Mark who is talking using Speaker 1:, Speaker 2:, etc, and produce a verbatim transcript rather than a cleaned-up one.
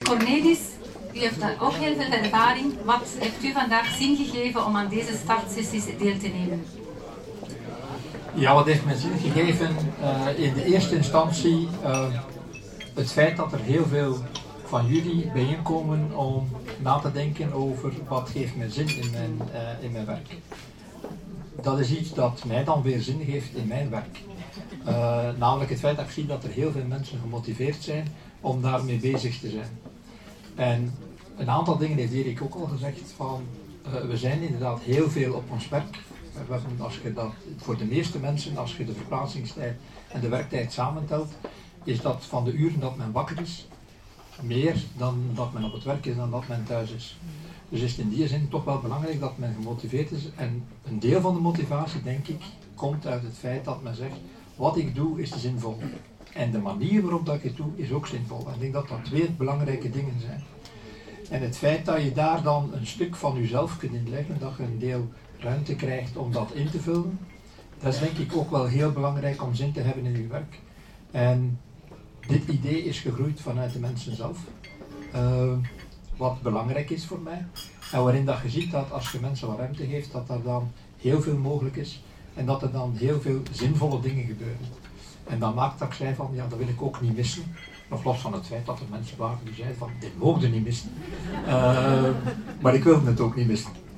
Speaker 1: Cornelis, u heeft daar ook heel veel ervaring. Wat heeft u vandaag zin gegeven om aan deze startsessies deel te nemen?
Speaker 2: Ja, wat heeft mij zin gegeven? Uh, in de eerste instantie uh, het feit dat er heel veel van jullie bijeenkomen om na te denken over wat geeft mij zin in mijn, uh, in mijn werk. Dat is iets dat mij dan weer zin geeft in mijn werk. Uh, namelijk het feit dat ik zie dat er heel veel mensen gemotiveerd zijn om daarmee bezig te zijn. En een aantal dingen heeft Erik ook al gezegd van uh, we zijn inderdaad heel veel op ons werk. We hebben, als je dat, voor de meeste mensen, als je de verplaatsingstijd en de werktijd samentelt, is dat van de uren dat men wakker is, meer dan dat men op het werk is dan dat men thuis is. Dus is het in die zin toch wel belangrijk dat men gemotiveerd is. En een deel van de motivatie, denk ik, komt uit het feit dat men zegt, wat ik doe is zinvol. En de manier waarop dat ik het doe is ook zinvol. En ik denk dat dat twee belangrijke dingen zijn. En het feit dat je daar dan een stuk van jezelf kunt inleggen, dat je een deel ruimte krijgt om dat in te vullen, dat is denk ik ook wel heel belangrijk om zin te hebben in je werk. En dit idee is gegroeid vanuit de mensen zelf. Uh, wat belangrijk is voor mij. En waarin dat je ziet dat als je mensen wat ruimte geeft, dat er dan heel veel mogelijk is. En dat er dan heel veel zinvolle dingen gebeuren. En dat maakt dat ik zei van, ja, dat wil ik ook niet missen. Nog los van het feit dat er mensen waren die zeiden van, dit mogen we niet missen. Uh, maar ik wil het ook niet missen.